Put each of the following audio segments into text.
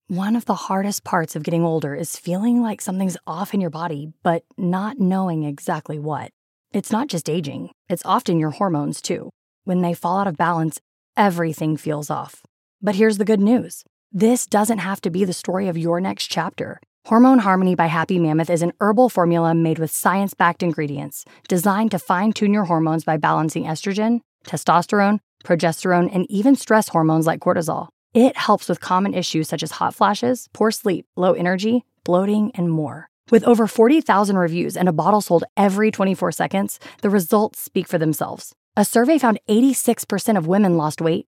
One of the hardest parts of getting older is feeling like something's off in your body, but not knowing exactly what. It's not just aging, it's often your hormones too. When they fall out of balance, everything feels off. But here's the good news. This doesn't have to be the story of your next chapter. Hormone Harmony by Happy Mammoth is an herbal formula made with science-backed ingredients designed to fine-tune your hormones by balancing estrogen, testosterone, progesterone, and even stress hormones like cortisol. It helps with common issues such as hot flashes, poor sleep, low energy, bloating, and more. With over 40,000 reviews and a bottle sold every 24 seconds, the results speak for themselves. A survey found 86% of women lost weight,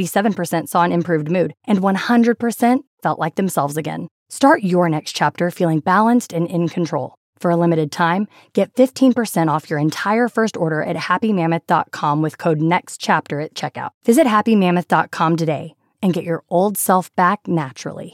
77% saw an improved mood, and 100% felt like themselves again. Start your next chapter feeling balanced and in control. For a limited time, get 15% off your entire first order at happymammoth.com with code NEXTCHAPTER at checkout. Visit happymammoth.com today and get your old self back naturally.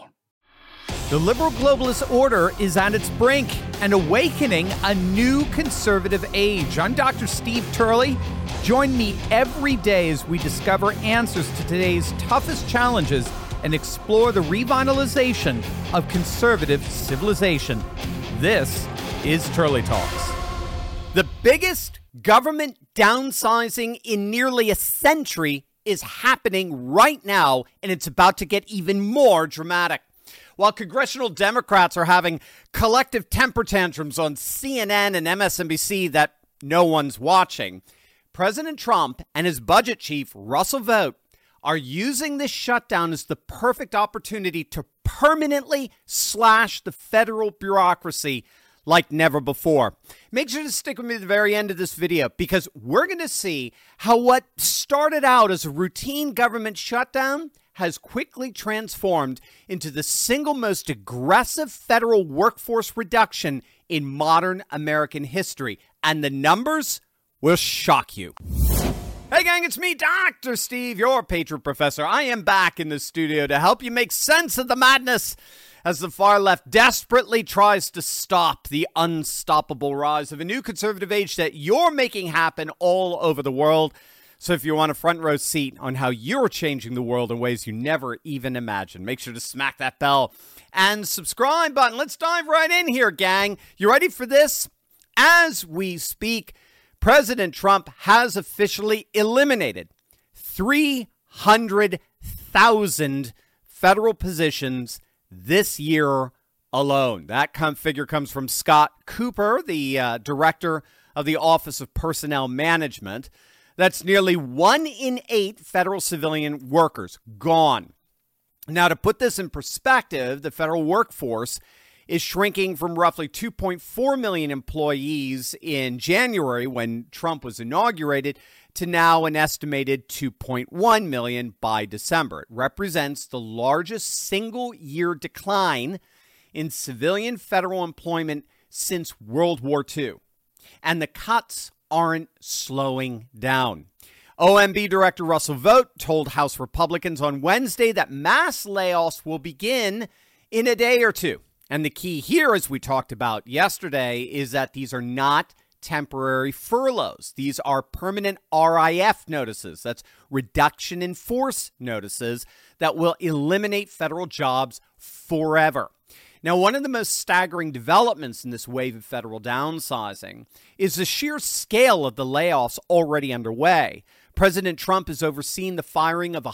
The liberal globalist order is at its brink and awakening a new conservative age. I'm Dr. Steve Turley. Join me every day as we discover answers to today's toughest challenges and explore the revitalization of conservative civilization. This is Turley Talks. The biggest government downsizing in nearly a century is happening right now, and it's about to get even more dramatic. While congressional Democrats are having collective temper tantrums on CNN and MSNBC that no one's watching, President Trump and his budget chief, Russell Vought, are using this shutdown as the perfect opportunity to permanently slash the federal bureaucracy like never before. Make sure to stick with me to the very end of this video because we're going to see how what started out as a routine government shutdown has quickly transformed into the single most aggressive federal workforce reduction in modern American history. And the numbers will shock you. Hey gang, it's me, Dr. Steve, your Patriot Professor. I am back in the studio to help you make sense of the madness as the far left desperately tries to stop the unstoppable rise of a new conservative age that you're making happen all over the world. So if you want a front row seat on how you're changing the world in ways you never even imagined, make sure to smack that bell and subscribe button. Let's dive right in here, gang. You ready for this? As we speak, President Trump has officially eliminated 300,000 federal positions this year alone. That figure comes from Scott Cooper, the director of the Office of Personnel Management. That's nearly 1 in 8 federal civilian workers gone. Now, to put this in perspective, the federal workforce is shrinking from roughly 2.4 million employees in January when Trump was inaugurated to now an estimated 2.1 million by December. It represents the largest single-year decline in civilian federal employment since World War II. And the cuts aren't slowing down. OMB Director Russell Vought told House Republicans on Wednesday that mass layoffs will begin in a day or two. And the key here, as we talked about yesterday, is that these are not temporary furloughs. These are permanent RIF notices. That's reduction in force notices that will eliminate federal jobs forever. Now, one of the most staggering developments in this wave of federal downsizing is the sheer scale of the layoffs already underway. President Trump has overseen the firing of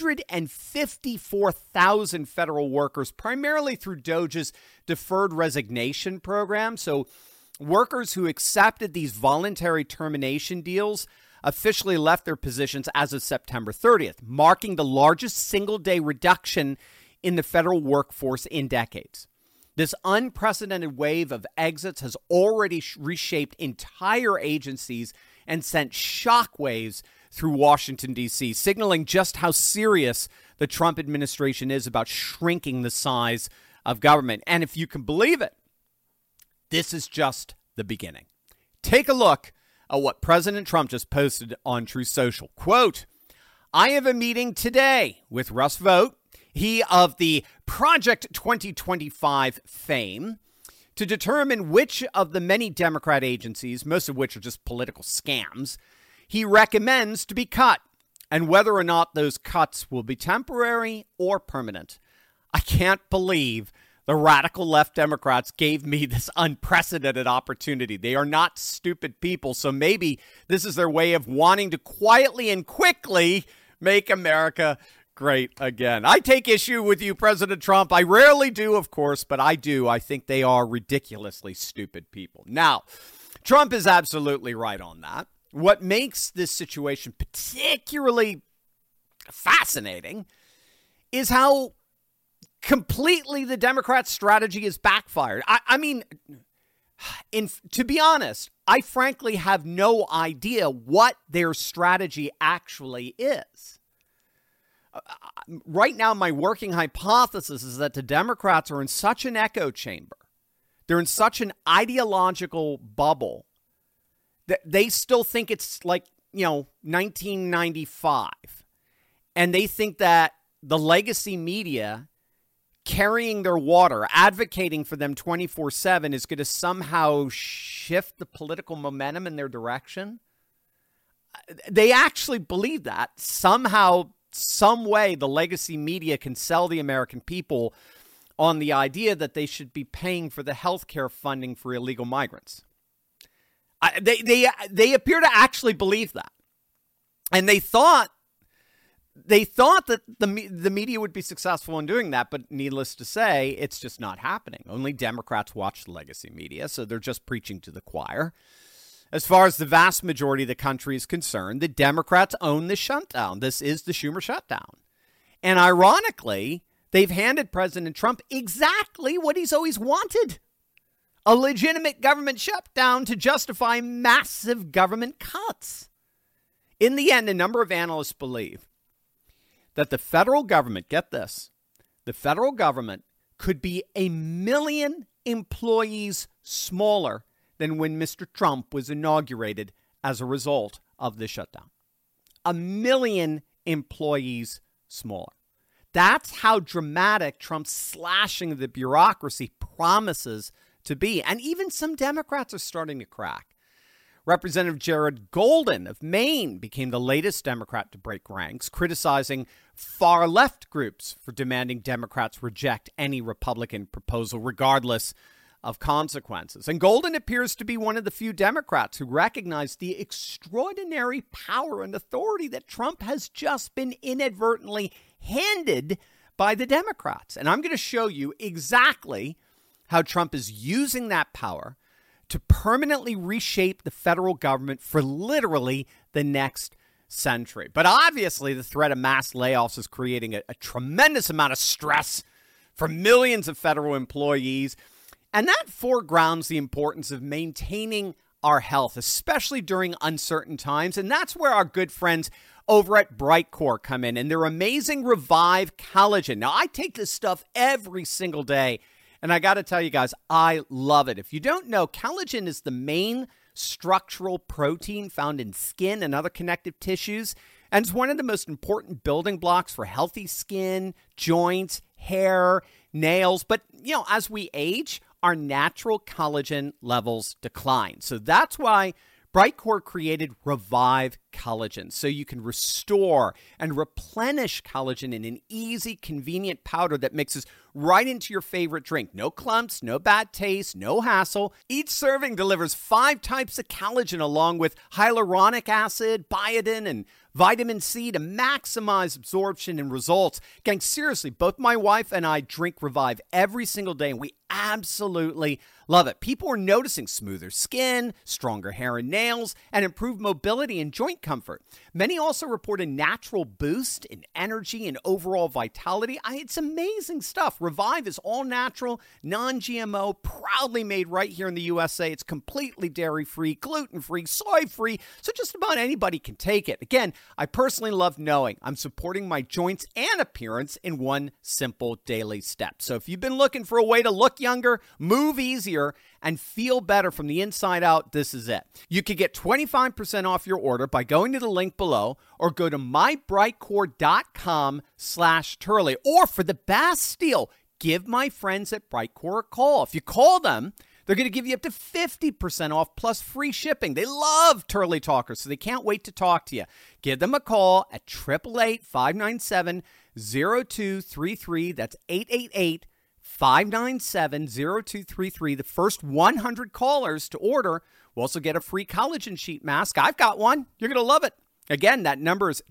154,000 federal workers, primarily through DOJ's deferred resignation program. So workers who accepted these voluntary termination deals officially left their positions as of September 30th, marking the largest single-day reduction in the federal workforce in decades. This unprecedented wave of exits has already reshaped entire agencies and sent shockwaves through Washington, D.C., signaling just how serious the Trump administration is about shrinking the size of government. And if you can believe it, this is just the beginning. Take a look at what President Trump just posted on Truth Social. Quote, "I have a meeting today with Russ Vought, he of the Project 2025 fame, to determine which of the many Democrat agencies, most of which are just political scams, he recommends to be cut, and whether or not those cuts will be temporary or permanent. I can't believe the radical left Democrats gave me this unprecedented opportunity. They are not stupid people, so maybe this is their way of wanting to quietly and quickly make America great again. I take issue with you, President Trump. I rarely do, of course, but I do. I think they are ridiculously stupid people. Now, Trump is absolutely right on that. What makes this situation particularly fascinating is how completely the Democrats' strategy is backfired. To be honest, I frankly have no idea what their strategy actually is. Right now, my working hypothesis is that the Democrats are in such an echo chamber. They're in such an ideological bubble that they still think it's like, 1995. And they think that the legacy media carrying their water, advocating for them 24/7 is going to somehow shift the political momentum in their direction. They actually believe that somehow, some way, the legacy media can sell the American people on the idea that they should be paying for the health care funding for illegal migrants. They appear to actually believe that. And they thought that the media would be successful in doing that, but needless to say, it's just not happening. Only Democrats watch the legacy media, so they're just preaching to the choir. As far as the vast majority of the country is concerned, the Democrats own the shutdown. This is the Schumer shutdown. And ironically, they've handed President Trump exactly what he's always wanted: a legitimate government shutdown to justify massive government cuts. In the end, a number of analysts believe that the federal government, get this, the federal government could be 1 million employees smaller than when Mr. Trump was inaugurated as a result of the shutdown. 1 million employees smaller. That's how dramatic Trump's slashing of the bureaucracy promises to be. And even some Democrats are starting to crack. Representative Jared Golden of Maine became the latest Democrat to break ranks, criticizing far-left groups for demanding Democrats reject any Republican proposal, regardless of consequences. And Golden appears to be one of the few Democrats who recognize the extraordinary power and authority that Trump has just been inadvertently handed by the Democrats. And I'm going to show you exactly how Trump is using that power to permanently reshape the federal government for literally the next century. But obviously, the threat of mass layoffs is creating a tremendous amount of stress for millions of federal employees. And that foregrounds the importance of maintaining our health, especially during uncertain times. And that's where our good friends over at Brightcore come in and their amazing Revive Collagen. Now, I take this stuff every single day, and I got to tell you guys, I love it. If you don't know, collagen is the main structural protein found in skin and other connective tissues, and it's one of the most important building blocks for healthy skin, joints, hair, nails. But, as we age, our natural collagen levels decline. So that's why Brightcore created Revive Collagen, so you can restore and replenish collagen in an easy, convenient powder that mixes right into your favorite drink. No clumps, no bad taste, no hassle. Each serving delivers 5 types of collagen along with hyaluronic acid, biotin, and vitamin C to maximize absorption and results. Gang, seriously, both my wife and I drink Revive every single day, and we absolutely love it. People are noticing smoother skin, stronger hair and nails, and improved mobility and joint comfort. Many also report a natural boost in energy and overall vitality. It's amazing stuff. Revive is all natural, non-GMO, proudly made right here in the USA. It's completely dairy-free, gluten-free, soy-free, so just about anybody can take it. Again, I personally love knowing I'm supporting my joints and appearance in one simple daily step. So if you've been looking for a way to look younger, move easier, and feel better from the inside out, this is it. You can get 25% off your order by going to the link below or go to mybrightcore.com/Turley. Or for the best deal, give my friends at Brightcore a call. If you call them, they're going to give you up to 50% off plus free shipping. They love Turley Talkers, so they can't wait to talk to you. Give them a call at 888-597 888-597-0233. That's 888-597-0233. The first 100 callers to order will also get a free collagen sheet mask. I've got one. You're going to love it. Again, that number is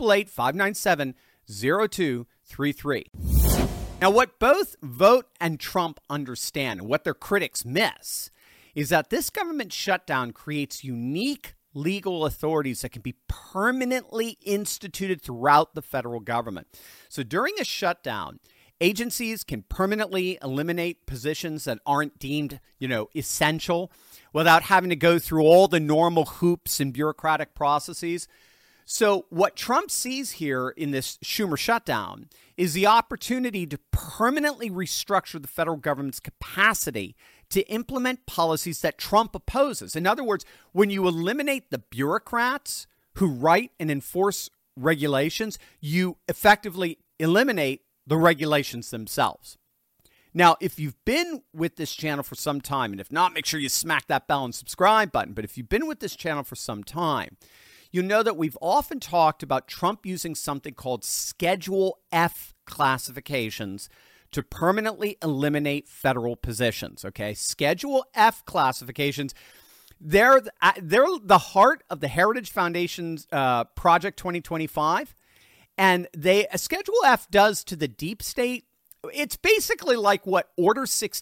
888-597-0233. Now, what both Vogt and Trump understand, and what their critics miss, is that this government shutdown creates unique legal authorities that can be permanently instituted throughout the federal government. So during a shutdown, agencies can permanently eliminate positions that aren't deemed, essential without having to go through all the normal hoops and bureaucratic processes. So what Trump sees here in this Schumer shutdown is the opportunity to permanently restructure the federal government's capacity to implement policies that Trump opposes. In other words, when you eliminate the bureaucrats who write and enforce regulations, you effectively eliminate the regulations themselves. Now, if you've been with this channel for some time, and if not, make sure you smack that bell and subscribe button. But if you've been with this channel for some time, you know that we've often talked about Trump using something called Schedule F classifications to permanently eliminate federal positions, okay? Schedule F classifications, they're the heart of the Heritage Foundation's Project 2025, and Schedule F does to the deep state, it's basically like what Order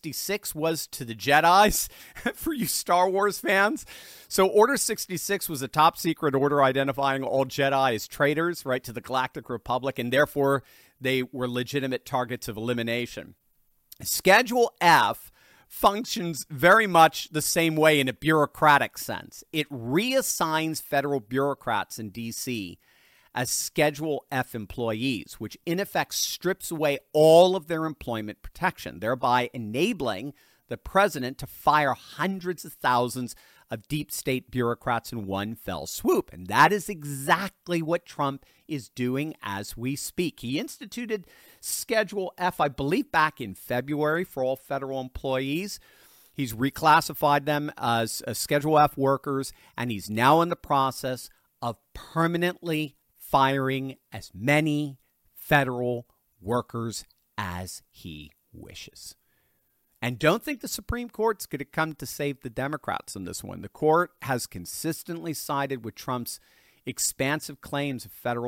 66 was to the Jedis for you Star Wars fans. So Order 66 was a top secret order identifying all Jedi as traitors, right, to the Galactic Republic, and therefore they were legitimate targets of elimination. Schedule F functions very much the same way in a bureaucratic sense. It reassigns federal bureaucrats in D.C. as Schedule F employees, which in effect strips away all of their employment protection, thereby enabling the president to fire hundreds of thousands of deep state bureaucrats in one fell swoop. And that is exactly what Trump is doing as we speak. He instituted Schedule F, I believe, back in February for all federal employees. He's reclassified them as Schedule F workers, and he's now in the process of permanently firing as many federal workers as he wishes. And don't think the Supreme Court's going to come to save the Democrats on this one. The court has consistently sided with Trump's expansive claims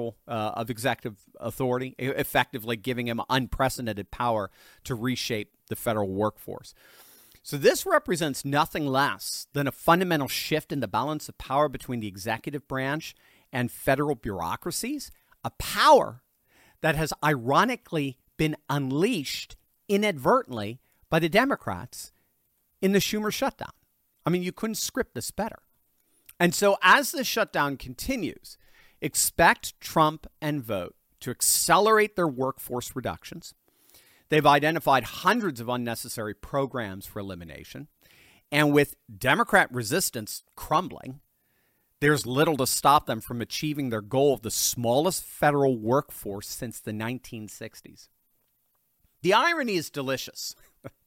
of executive authority, effectively giving him unprecedented power to reshape the federal workforce. So this represents nothing less than a fundamental shift in the balance of power between the executive branch and federal bureaucracies, a power that has ironically been unleashed inadvertently by the Democrats in the Schumer shutdown. I mean, you couldn't script this better. And so as the shutdown continues, expect Trump and Vogt to accelerate their workforce reductions. They've identified hundreds of unnecessary programs for elimination. And with Democrat resistance crumbling, there's little to stop them from achieving their goal of the smallest federal workforce since the 1960s. The irony is delicious.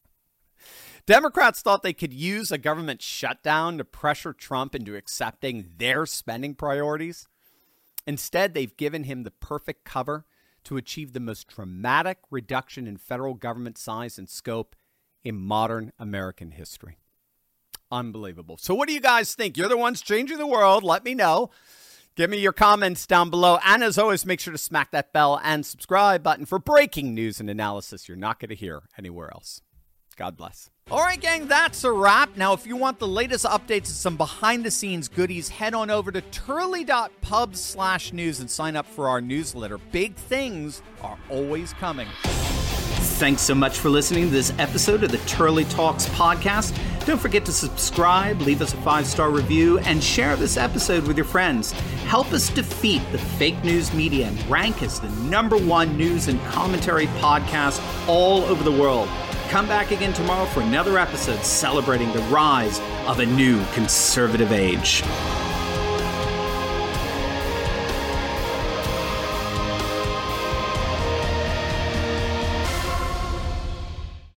Democrats thought they could use a government shutdown to pressure Trump into accepting their spending priorities. Instead, they've given him the perfect cover to achieve the most dramatic reduction in federal government size and scope in modern American history. Unbelievable. So what do you guys think? You're the ones changing the world. Let me know. Give me your comments down below. And as always, make sure to smack that bell and subscribe button for breaking news and analysis you're not going to hear anywhere else. God bless. All right, gang, that's a wrap. Now, if you want the latest updates and some behind-the-scenes goodies, head on over to turley.pub/news and sign up for our newsletter. Big things are always coming. Thanks so much for listening to this episode of the Turley Talks podcast. Don't forget to subscribe, leave us a 5-star review, and share this episode with your friends. Help us defeat the fake news media and rank as the #1 news and commentary podcast all over the world. Come back again tomorrow for another episode celebrating the rise of a new conservative age.